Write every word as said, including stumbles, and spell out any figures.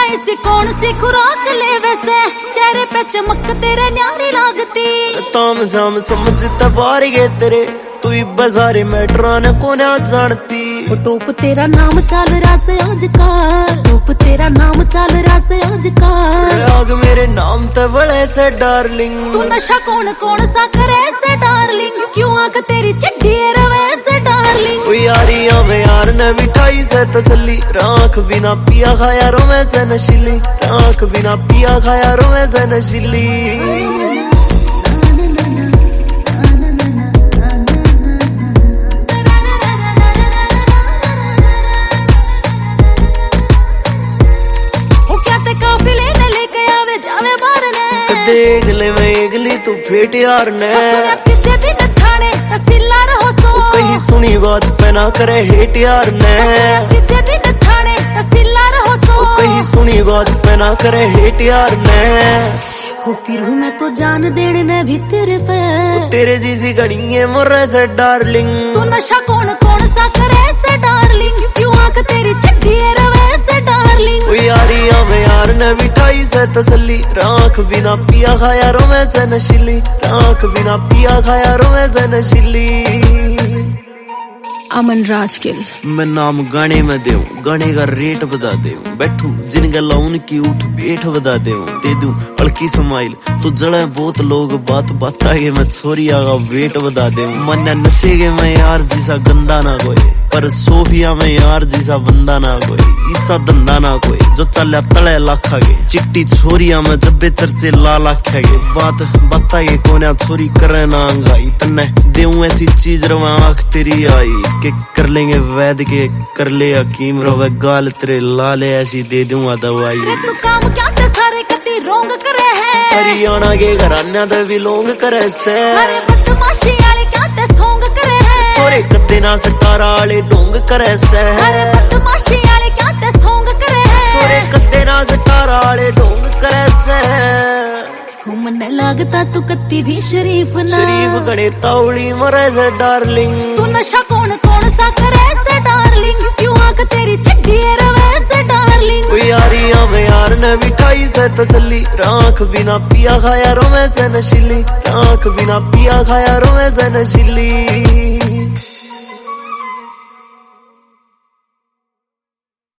ऐसी कौन सी खुराक ले वैसे, चेहरे पे चमक तेरे न्यारी लागती। ताम झाम समझता बार गए तेरे, तू बाजारी मेट्रो ने को ना जानती। टोप तेरा नाम चल रहा से आजकल, टोप तेरा नाम चल रहा से आजकल। आग मेरे नाम ते बड़े से डार्लिंग, तू नशा कौन कौन सा करे से डार्लिंग, क्यों आंख तेरी चिट्ठी रवे से डार्लिंग। ओ यारी आवे यार ने मिठाई से तसल्ली, राख बिना पिया खाया रोवे से नशीली, राख बिना पिया खाया रोवे से नशीली। देख ले मैं एगली तू फेट यार ने, किसी दिन थाने तहसीलदार हो सो, कहीं सुनी बात पे ना करे हेट यार ने। किसी दिन थाने तहसीलदार हो सो, कहीं सुनी बात पे ना करे हेट यार ने। हो फिर हूँ मैं तो जान देने ने भी तेरे पे, तेरे जैसी घड़ी है मोरे से डार्लिंग। तू नशा कौन कौन सा करे से डार्लिंग, क्यों आंख तेरी चिट्ठी रवे से डार्लिंग। ओ यारी आवे यार ने मिठाई से तसल्ली, राख बिना पिया खाया रोवे से नशीली, राख बिना पिया खाया रोवे से नशीली। अमन राजगिल। मैं नाम गाने में देऊं, गाने का रेट बता देऊं, बैठू जिन गला उनकी उठ पेट बता देऊं, दे दूं हल्की स्माइल तो जड़े बहुत लोग बात बात आगे मैं छोरिया का वेट बता देऊं। मन नशे के मैं यार जिसा गंदा ना कोई, पर सोफिया में यार जिसा बंदा ना कोई, ईसा धंधा ना कोई जो चलिया तले लाखा के, चिट्टी छोरिया में जब्बे चर्चे ला लाखा के। बात बताइए कोन्या छोरी करे ना अंगाई, तन्ने देऊं ऐसी चीज रवा आँख तेरी आई, के कर लेंगे वैद के कर ले हकीम रोवे गाल तेरे लाले ऐसी दे दूंगा दवाई। तू काम क्या ते सारे कती रोंग करे है, हरियाणा के घराना दे भी लोंग करे से, अरे बदमाशी वाले क्या ते सोंग करे है, सोरे कद्दे ना सतारा वाले डोंग करे से, अरे बदमाशी वाले क्या ते सोंग करे है, सोरे कद्दे ना सतारा वाले डोंग करे से। मन लगता तू कत्ती भी शरीफ ना, शरीफ गणे तावड़ी मरे से डार्लिंग। तू नशा कौन कौन सा करे से डार्लिंग, क्यों आंख तेरी चिट्ठी रवे से डार्लिंग। ओ यारी आवे यार ने मिठाई से तसल्ली, राख बिना पिया खाया रोवे से नशीली, राख बिना पिया खाया रोवे से नशीली।